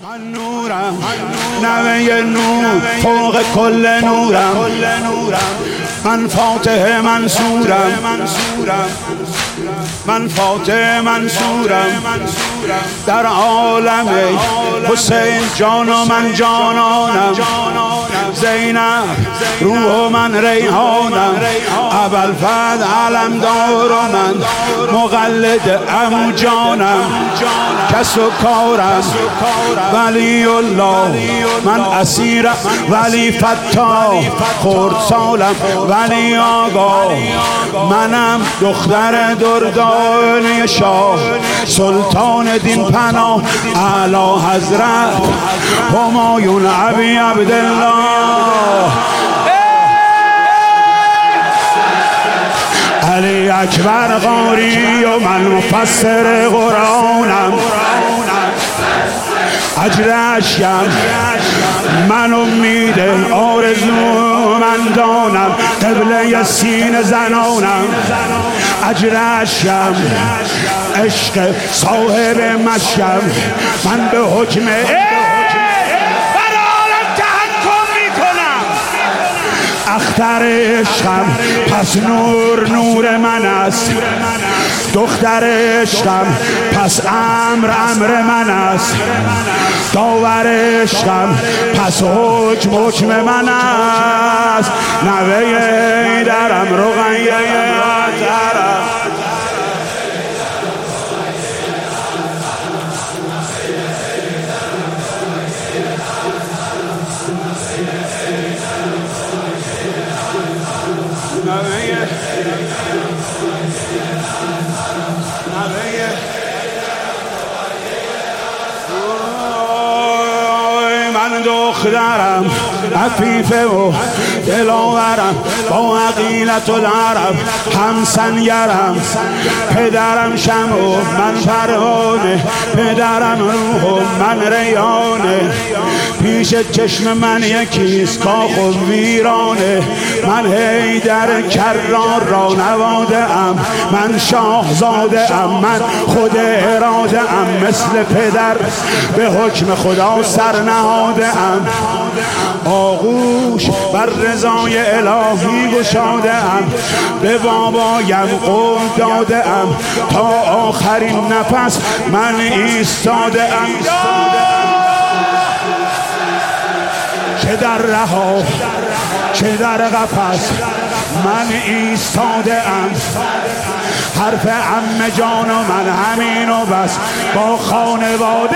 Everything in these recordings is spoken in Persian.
من نورم نوه نور فوق کل نورم، من فاتح منصورم، من فاتح منصورم در عالم حسین جان و من جانانم، زینب روح من ریحانم، ابوالفضل علمدار و من مقلد عمو جانم، کس و کارم ولی الله من اسیرم، ولی فتاح خردسالم، ولی آقا منم دختر دردانه شاه، سلطان دین پناه اعلی حضرت همایون ابی عبدالله. علی اکبر قاری و من مفسر قرآنم، اجرشم من امید آرزو من دانم، قبله سین زنانم، اجرشم عشق صاحب مشکم، من به حکم بر عالم تحکم میکنم، اختر عشقم پس نور نور من است، دختر عشقم پس امر من است، داور عشقم پس حکم من است، نوه درم رقیه درم من دخترم عفیفه و دلاورم، با عقیلت العرب هم سنگرم، پدرم شمع و من پروانه، پدرم روح و من ریانه، پیش چشم من یکیست کاخ و ویرانه، من حیدر کرار را نواده ام، من شاهزاده ام، من خود اراده ام، مثل پدر به حکم خدا سر نهاده ام، آغوش بر رضای الهی گشاده ام، به بابایم قول داده ام، تا آخرین نفس من ایستاده ام، چه در رها چه در قفس من ایستاده ام، حرف عمه جان و من همین و بس، با خانواده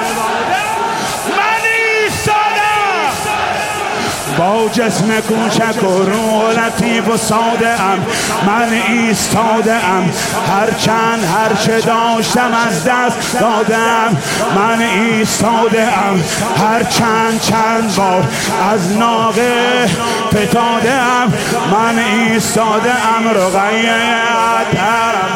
من ایستادم، با جسم کوچک و روح لطیف و ساده ام، من ایستاده ام، هرچند هرچه داشتم از دست دادم، من ایستاده ام، هرچند چند بار از ناقه فتاده ام، من ایستاده ام، رقیه درم